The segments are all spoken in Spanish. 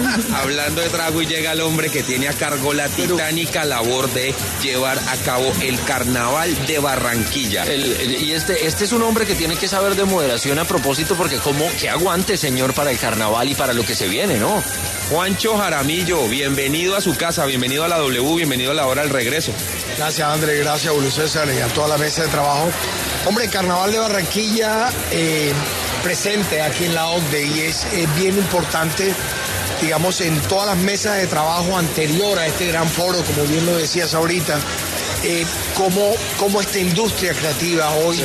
Hablando de trago, y llega el hombre que tiene a cargo la titánica labor de llevar a cabo el Carnaval de Barranquilla. Y este es un hombre que tiene que saber de moderación a propósito, porque qué aguante, señor, para el carnaval y para lo que se viene, ¿no? Juancho Jaramillo, bienvenido a su casa, bienvenido a la W, bienvenido a la hora del regreso. Gracias, André, gracias, Julio César, y a toda la mesa de trabajo. Hombre, el Carnaval de Barranquilla presente aquí en la OCDE, y es bien importante, digamos, en todas las mesas de trabajo anterior a este gran foro, como bien lo decías ahorita, cómo esta industria creativa hoy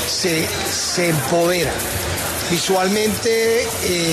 se empodera visualmente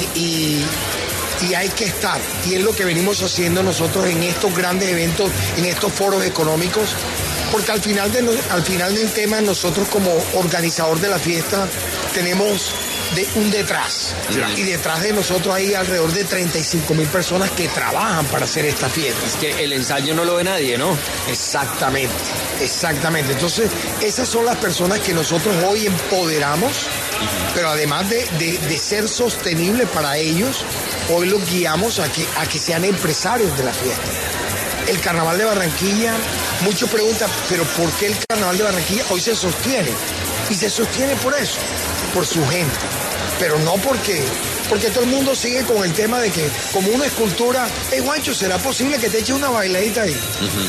y hay que estar, y es lo que venimos haciendo nosotros en estos grandes eventos, en estos foros económicos, porque al final del tema, nosotros como organizador de la fiesta tenemos un detrás, y detrás de nosotros hay alrededor de 35.000 personas que trabajan para hacer esta fiesta. Es que el ensayo no lo ve nadie, ¿no? Exactamente. Entonces, esas son las personas que nosotros hoy empoderamos, pero además de ser sostenible para ellos, hoy los guiamos a que sean empresarios de la fiesta. El Carnaval de Barranquilla, muchos preguntan, pero ¿por qué el Carnaval de Barranquilla hoy se sostiene? Y se sostiene por eso, por su gente, pero no porque todo el mundo sigue con el tema de que, como una escultura, Juancho, ¿será posible que te eche una bailadita ahí?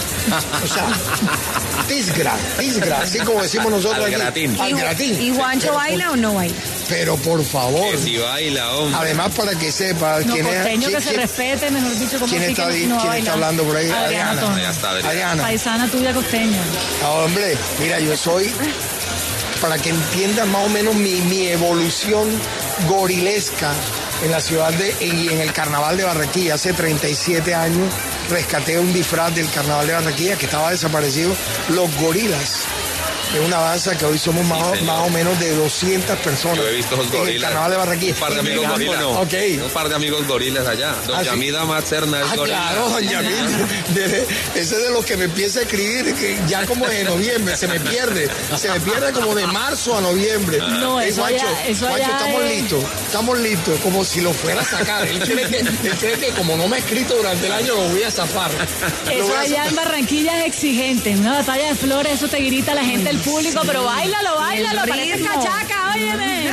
O sea, tisgra, así como decimos nosotros al aquí. gratín. ¿Y Juancho baila o no baila? Pero por favor. Que si baila, hombre. Además, para que sepa No, quién costeño es. que se respete, mejor dicho, como ¿Quién así está, que no va a ¿quién está bailar? hablando por ahí? Adriana Tono. Ya está, Adriana. Paisana tuya costeña. No, hombre, mira, yo soy, para que entiendan más o menos mi evolución gorilesca en la ciudad y en el Carnaval de Barranquilla. Hace 37 años rescaté un disfraz del Carnaval de Barranquilla que estaba desaparecido, Los Gorilas. Es una danza que hoy somos más o menos de 200 personas. Yo he visto los en el gorilas. Carnaval de Barranquilla. Un par de amigos gorilas. Okay. Un par de amigos gorilas allá. Doña Yamida Matzerna es gorila. Claro, doña Yamida. Ese es de los que me empieza a escribir, que ya como de noviembre, se me pierde como de marzo a noviembre. No, eso Juancho, allá estamos listos, como si lo fuera a sacar. Él cree que como no me ha escrito durante el año, lo voy a zafar. Eso allá en Barranquilla es exigente. Una batalla de flores, eso te grita la gente, el público, pero báilalo, parece cachaca, óyeme,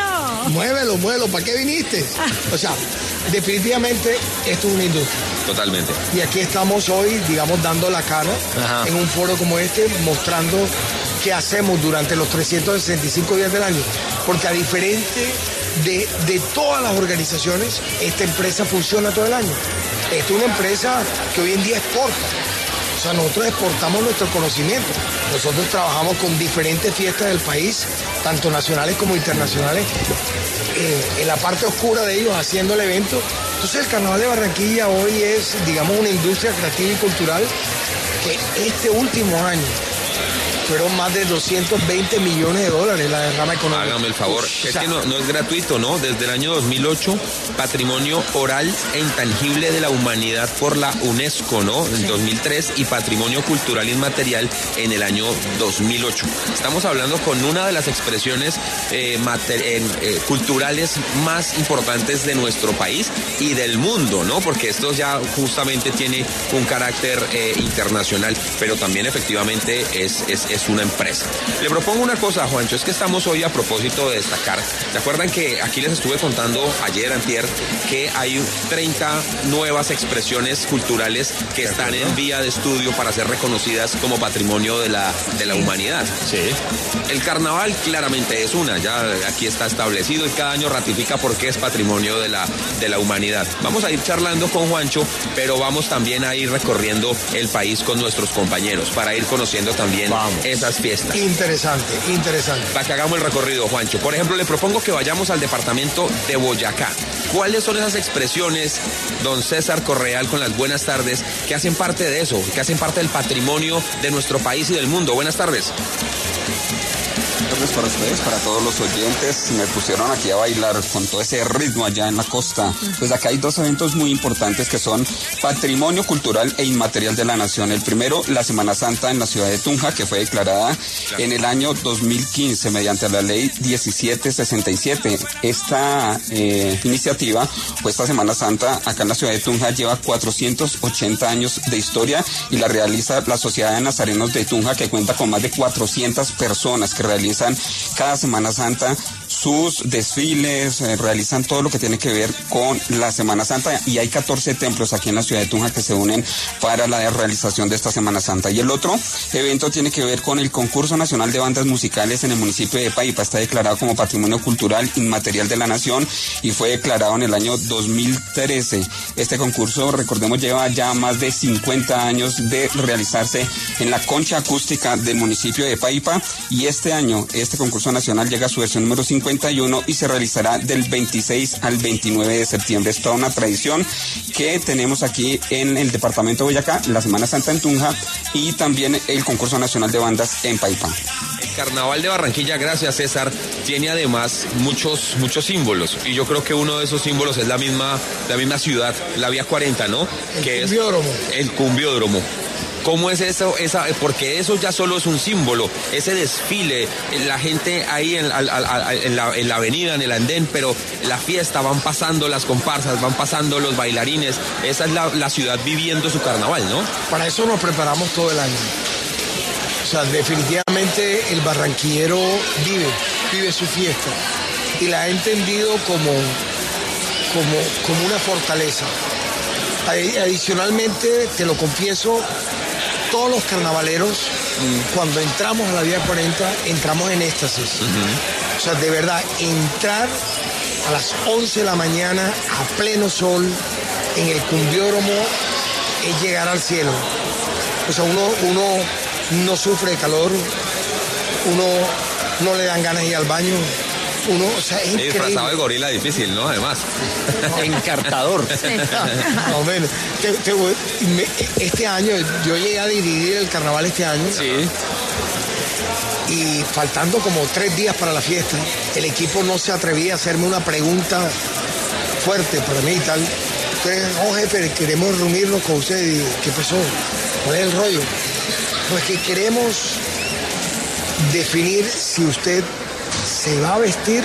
Muévelo, ¿para qué viniste? O sea, definitivamente esto es una industria. Totalmente. Y aquí estamos hoy, digamos, dando la cara en un foro como este, mostrando qué hacemos durante los 365 días del año. Porque a diferencia de todas las organizaciones, esta empresa funciona todo el año. Esta es una empresa que hoy en día exporta. O sea, nosotros exportamos nuestro conocimiento. Nosotros trabajamos con diferentes fiestas del país, tanto nacionales como internacionales, en la parte oscura de ellos, haciendo el evento. Entonces, el Carnaval de Barranquilla hoy es, digamos, una industria creativa y cultural que este último año fueron más de 220 millones de dólares la derrama económica. Hágame el favor. Es que no es gratuito, ¿no? Desde el año 2008, Patrimonio Oral e Intangible de la Humanidad por la UNESCO, ¿no? En 2003, y Patrimonio Cultural Inmaterial en el año 2008. Estamos hablando con una de las expresiones culturales más importantes de nuestro país y del mundo, ¿no? Porque esto ya justamente tiene un carácter internacional, pero también efectivamente es una empresa. Le propongo una cosa, Juancho, es que estamos hoy a propósito de destacar. ¿Se acuerdan que aquí les estuve contando ayer, antier, que hay 30 nuevas expresiones culturales que están en vía de estudio para ser reconocidas como patrimonio de la humanidad? Sí. El carnaval claramente es una, ya aquí está establecido y cada año ratifica por qué es patrimonio de la humanidad. Vamos a ir charlando con Juancho, pero vamos también a ir recorriendo el país con nuestros compañeros para ir conociendo también esas fiestas. Interesante. Para que hagamos el recorrido, Juancho. Por ejemplo, le propongo que vayamos al departamento de Boyacá. ¿Cuáles son esas expresiones, don César Correal, con las buenas tardes, que hacen parte de eso, que hacen parte del patrimonio de nuestro país y del mundo? Buenas tardes. tardes para ustedes, para todos los oyentes. Me pusieron aquí a bailar con todo ese ritmo allá en la costa. Pues acá hay dos eventos muy importantes que son Patrimonio Cultural e Inmaterial de la Nación. El primero, la Semana Santa en la ciudad de Tunja, que fue declarada en el año 2015 mediante la ley 1767. Esta iniciativa, pues esta Semana Santa acá en la ciudad de Tunja lleva 480 años de historia y la realiza la Sociedad de Nazarenos de Tunja, que cuenta con más de 400 personas que realizan cada Semana Santa sus desfiles, realizan todo lo que tiene que ver con la Semana Santa, y hay 14 templos aquí en la ciudad de Tunja que se unen para la realización de esta Semana Santa. Y el otro evento tiene que ver con el Concurso Nacional de Bandas Musicales en el municipio de Paipa. Está declarado como Patrimonio Cultural Inmaterial de la Nación y fue declarado en el año 2013. Este concurso, recordemos, lleva ya más de 50 años de realizarse en la concha acústica del municipio de Paipa, y este año este concurso nacional llega a su versión número 51 y se realizará del 26 al 29 de septiembre. Es toda una tradición que tenemos aquí en el departamento de Boyacá, la Semana Santa en Tunja y también el concurso nacional de bandas en Paipa. El Carnaval de Barranquilla, gracias César, tiene además muchos símbolos, y yo creo que uno de esos símbolos es la misma ciudad, la Vía 40, ¿no? El cumbiódromo. El cumbiódromo. ¿Cómo es eso? Porque eso ya solo es un símbolo, ese desfile, la gente ahí en la avenida, en el andén, pero la fiesta, van pasando las comparsas, van pasando los bailarines, esa es la ciudad viviendo su carnaval, ¿no? Para eso nos preparamos todo el año. O sea, definitivamente el barranquillero vive su fiesta y la ha entendido como una fortaleza. Adicionalmente, te lo confieso, todos los carnavaleros, cuando entramos a la Vía 40, entramos en éxtasis. O sea, de verdad, entrar a las 11 de la mañana a pleno sol en el cumbiódromo es llegar al cielo. O sea, uno no sufre de calor, uno no le dan ganas de ir al baño. O sea, es increíble. Disfrazado de gorila difícil, ¿no? Además. Encartador. No, bueno, este año, yo llegué a dirigir el carnaval este año. Sí. Y faltando como 3 días para la fiesta, el equipo no se atrevía a hacerme una pregunta fuerte para mí y tal. Entonces, no, jefe, queremos reunirnos con usted. Y, ¿qué pasó? ¿Cuál es el rollo? Pues que queremos definir si usted se va a vestir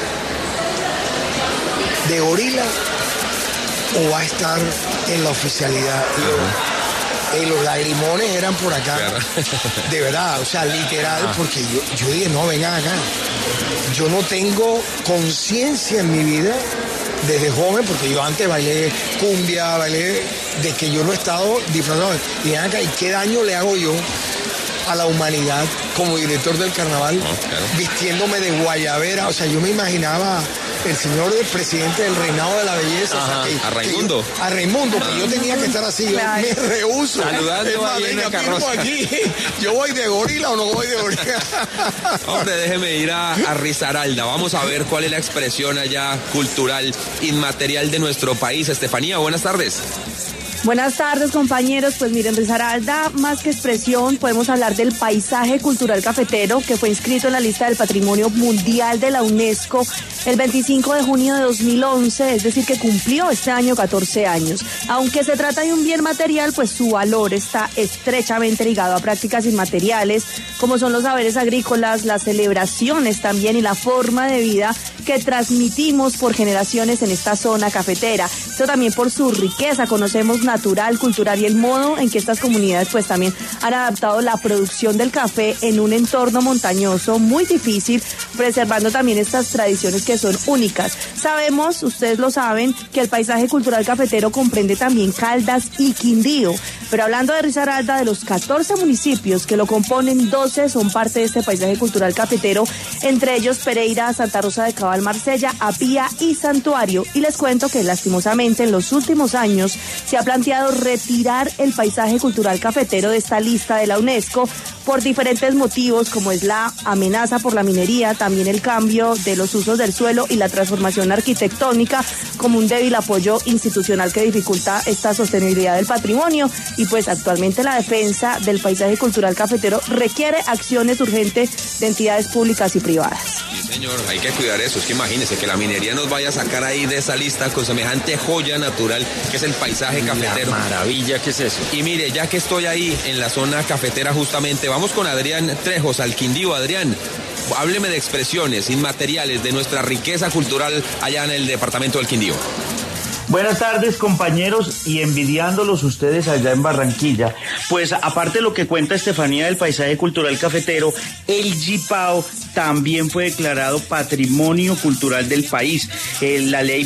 de gorila o va a estar en la oficialidad. Y los lagrimones eran por acá. Claro. De verdad, o sea, literal, porque yo dije, no, vengan acá. Yo no tengo conciencia en mi vida desde joven, porque yo antes bailé cumbia, bailé, de que yo no he estado disfrazado. Y vengan acá, ¿y qué daño le hago yo a la humanidad como director del carnaval, claro, vistiéndome de guayabera? O sea, yo me imaginaba el señor del presidente del reinado de la belleza. Ajá, o sea, a Raimundo. A Raimundo, pero yo tenía que estar así, yo me rehúso. Saludando más, ahí en la carroza. Aquí. ¿Yo voy de gorila o no voy de gorila? Hombre, déjeme ir a Risaralda. Vamos a ver cuál es la expresión allá cultural, inmaterial de nuestro país. Estefanía, buenas tardes. Buenas tardes, compañeros. Pues miren, Risaralda, más que expresión, podemos hablar del paisaje cultural cafetero, que fue inscrito en la lista del Patrimonio Mundial de la UNESCO el 25 de junio de 2011, es decir, que cumplió este año 14 años. Aunque se trata de un bien material, pues su valor está estrechamente ligado a prácticas inmateriales, como son los saberes agrícolas, las celebraciones también y la forma de vida que transmitimos por generaciones en esta zona cafetera. Esto también por su riqueza, conocemos natural, cultural y el modo en que estas comunidades pues también han adaptado la producción del café en un entorno montañoso muy difícil, preservando también estas tradiciones que son únicas. Sabemos, ustedes lo saben, que el paisaje cultural cafetero comprende también Caldas y Quindío, pero hablando de Risaralda, de los 14 municipios que lo componen, 12 son parte de este paisaje cultural cafetero, entre ellos Pereira, Santa Rosa de Cabal, Carnaval Marsella, Apía y Santuario. Y les cuento que lastimosamente en los últimos años se ha planteado retirar el paisaje cultural cafetero de esta lista de la UNESCO por diferentes motivos, como es la amenaza por la minería, también el cambio de los usos del suelo y la transformación arquitectónica, como un débil apoyo institucional que dificulta esta sostenibilidad del patrimonio. Y pues actualmente la defensa del paisaje cultural cafetero requiere acciones urgentes de entidades públicas y privadas. Sí, señor, hay que cuidar eso. Es que imagínese que la minería nos vaya a sacar ahí de esa lista con semejante joya natural que es el paisaje cafetero. La maravilla que es eso. Y mire, ya que estoy ahí en la zona cafetera justamente, vamos con Adrián Trejos al Quindío. Adrián, hábleme de expresiones inmateriales de nuestra riqueza cultural allá en el departamento del Quindío. Buenas tardes, compañeros, y envidiándolos ustedes allá en Barranquilla. Pues aparte de lo que cuenta Estefanía del paisaje cultural cafetero, el Yipao también fue declarado Patrimonio Cultural del país. La ley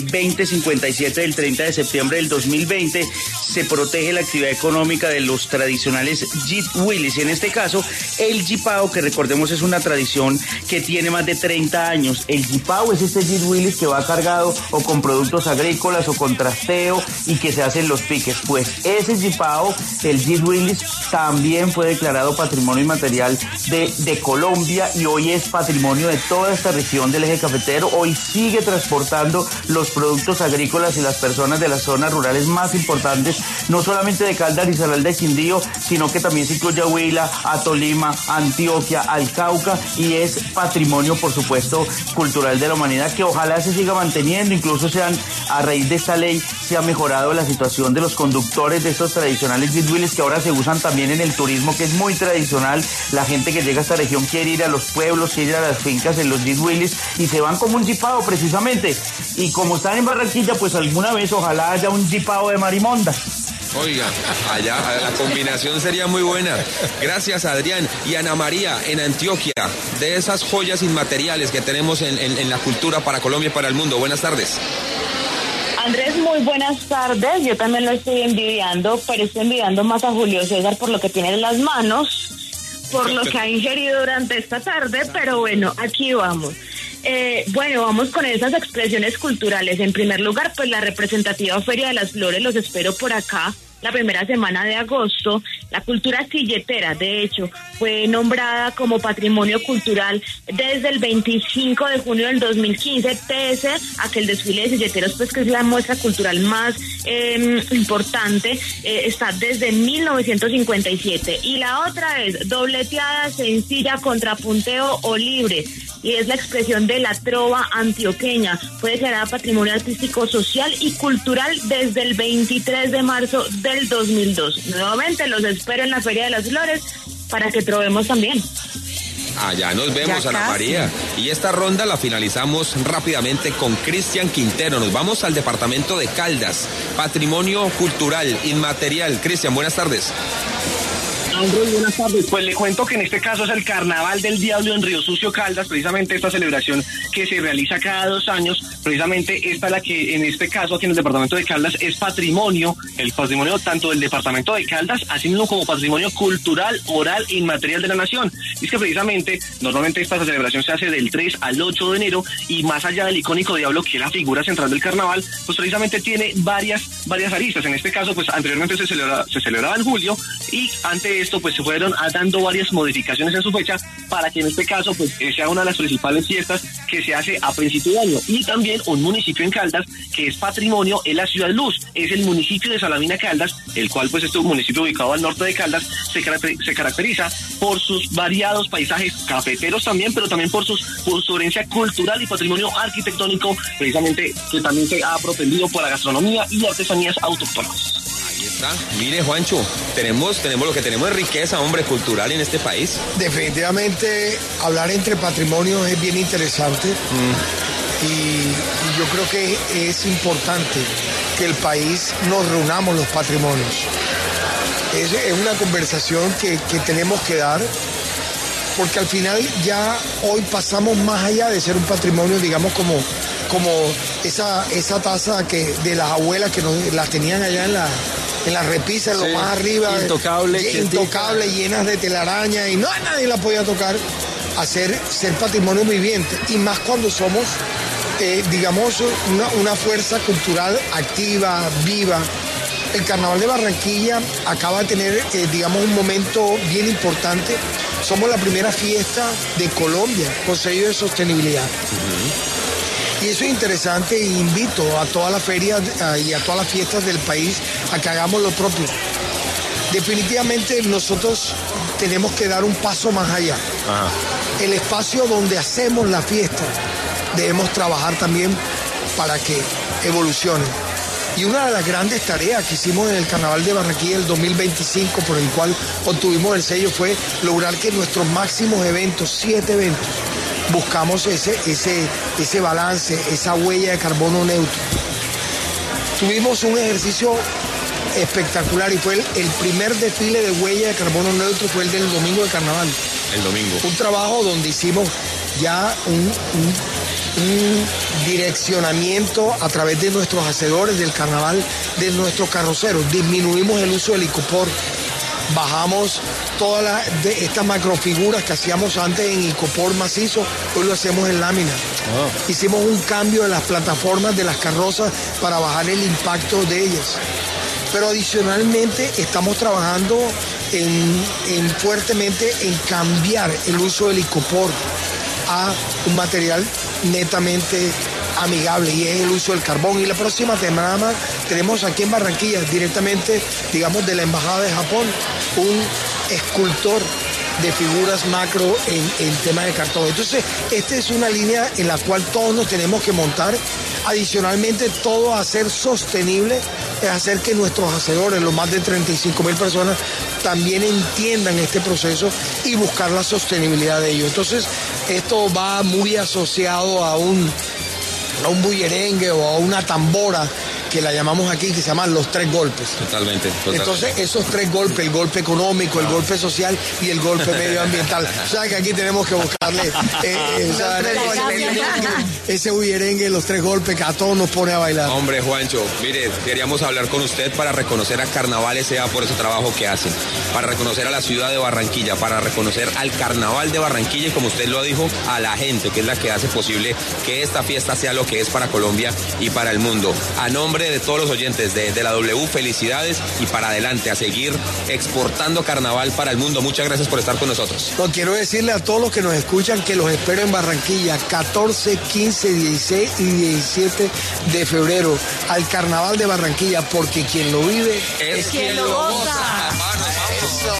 2057 del 30 de septiembre del 2020 se protege la actividad económica de los tradicionales Jeep Willys. Y en este caso, el Yipao, que recordemos es una tradición que tiene más de 30 años. El Yipao es este Jeep Willys que va cargado o con productos agrícolas o con trasteo y que se hacen los piques. Pues ese Yipao, el Jeep Willys, también fue declarado Patrimonio Inmaterial de Colombia y hoy es patrimonio de toda esta región del eje cafetero. Hoy sigue transportando los productos agrícolas y las personas de las zonas rurales más importantes, no solamente de Caldas, Risaralda y Quindío, sino que también se incluye a Huila, a Tolima, a Antioquia, al Cauca, y es patrimonio, por supuesto, cultural de la humanidad, que ojalá se siga manteniendo. Incluso a raíz de esta ley se ha mejorado la situación de los conductores de estos tradicionales Jeep Willys, que ahora se usan también en el turismo, que es muy tradicional. La gente que llega a esta región quiere ir a los pueblos, quiere ir a las fincas en los Jeep Willys y se van como un Yipao precisamente. Y como están en Barranquilla, pues alguna vez ojalá haya un Yipao de Marimonda. Oiga, allá la combinación sería muy buena. Gracias, Adrián. Y Ana María, en Antioquia, de esas joyas inmateriales que tenemos en la cultura para Colombia y para el mundo. Buenas tardes. Andrés, muy buenas tardes. Yo también lo estoy envidiando, pero estoy envidiando más a Julio César por lo que tiene en las manos, por lo que ha ingerido durante esta tarde, pero bueno, aquí vamos. Bueno, vamos con esas expresiones culturales. En primer lugar, pues la representativa Feria de las Flores, los espero por acá la primera semana de agosto. La cultura silletera, de hecho, fue nombrada como Patrimonio Cultural desde el 25 de junio del 2015, pese a que el desfile de silleteros, pues que es la muestra cultural más importante, está desde 1957. Y la otra es dobleteada, sencilla, contrapunteo o libre, y es la expresión de la trova antioqueña. Fue declarada Patrimonio Artístico, Social y Cultural desde el 23 de marzo del 2002. Nuevamente los espero en la Feria de las Flores para que trovemos también. Allá nos vemos, Ana María. Y esta ronda la finalizamos rápidamente con Cristian Quintero. Nos vamos al departamento de Caldas. Patrimonio Cultural Inmaterial. Cristian, buenas tardes. Andrés, buenas tardes. Pues le cuento que en este caso es el Carnaval del Diablo en Río Sucio, Caldas, precisamente esta celebración que se realiza cada 2 años. Precisamente esta es la que en este caso aquí en el departamento de Caldas es patrimonio, el patrimonio tanto del departamento de Caldas, así mismo como patrimonio cultural, oral e inmaterial de la nación. Y es que precisamente, normalmente esta celebración se hace del 3 al 8 de enero y más allá del icónico diablo que es la figura central del carnaval, pues precisamente tiene varias aristas. En este caso, pues anteriormente se celebraba en julio y ante esto pues se fueron dando varias modificaciones en su fecha para que en este caso pues sea una de las principales fiestas que se hace a principio de año. Y también un municipio en Caldas que es patrimonio es la Ciudad Luz, es el municipio de Salamina Caldas, el cual pues este municipio ubicado al norte de Caldas se caracteriza por sus variados paisajes cafeteros también, pero también por su herencia cultural y patrimonio arquitectónico, precisamente que también se ha propendido por la gastronomía y artesanías autóctonas. Ahí está. Mire, Juancho, tenemos lo que tenemos de riqueza, hombre, cultural en este país. Definitivamente, hablar entre patrimonios es bien interesante. Y yo creo que es importante que el país nos reunamos los patrimonios. Es una conversación que tenemos que dar, porque al final ya hoy pasamos más allá de ser un patrimonio, digamos, como esa taza de las abuelas que las tenían allá en la repisa, en lo más arriba, intocable, llenas de telaraña, y nadie la podía tocar, ser patrimonio viviente, y más cuando somos digamos, una fuerza cultural activa, viva. El Carnaval de Barranquilla acaba de tener, digamos, un momento bien importante. Somos la primera fiesta de Colombia con sello de sostenibilidad. Y eso es interesante e invito a todas las ferias y a todas las fiestas del país a que hagamos lo propio. Definitivamente nosotros tenemos que dar un paso más allá. El espacio donde hacemos la fiesta debemos trabajar también para que evolucione. Y una de las grandes tareas que hicimos en el Carnaval de Barranquilla el 2025, por el cual obtuvimos el sello, fue lograr que nuestros máximos eventos, 7 eventos, buscamos ese balance, esa huella de carbono neutro. Tuvimos un ejercicio espectacular y fue el primer desfile de huella de carbono neutro, fue el del domingo de Carnaval. El domingo. Un trabajo donde hicimos ya un direccionamiento a través de nuestros hacedores del carnaval, de nuestros carroceros. Disminuimos el uso del icopor, bajamos todas estas macrofiguras que hacíamos antes en icopor macizo, hoy lo hacemos en lámina. Hicimos un cambio en las plataformas de las carrozas para bajar el impacto de ellas. Pero adicionalmente estamos trabajando fuertemente en cambiar el uso del icopor a un material netamente amigable, y es el uso del carbón. Y la próxima semana tenemos aquí en Barranquilla, directamente, digamos, de la Embajada de Japón, un escultor de figuras macro en tema de cartón. Entonces, esta es una línea en la cual todos nos tenemos que montar. Adicionalmente, todo a ser sostenible es hacer que nuestros hacedores, los más de 35,000 personas, también entiendan este proceso y buscar la sostenibilidad de ello. Entonces, esto va muy asociado a un bullerengue o a una tambora, que la llamamos aquí, que se llaman los 3 golpes. Totalmente. Entonces, esos 3 golpes, el golpe económico, el golpe social y el golpe medioambiental. O sea, que aquí tenemos que buscarle ese bullerengue, los 3 golpes, que a todos nos pone a bailar. Hombre, Juancho, mire, queríamos hablar con usted para reconocer a Carnaval S.A. por ese trabajo que hacen, para reconocer a la ciudad de Barranquilla, para reconocer al Carnaval de Barranquilla y, como usted lo dijo, a la gente, que es la que hace posible que esta fiesta sea lo que es para Colombia y para el mundo. A nombre de todos los oyentes de la W, felicidades y para adelante, a seguir exportando Carnaval para el mundo. Muchas gracias por estar con nosotros. Quiero decirle a todos los que nos escuchan que los espero en Barranquilla 14, 15, 16 y 17 de febrero al Carnaval de Barranquilla, porque quien lo vive es quien lo goza.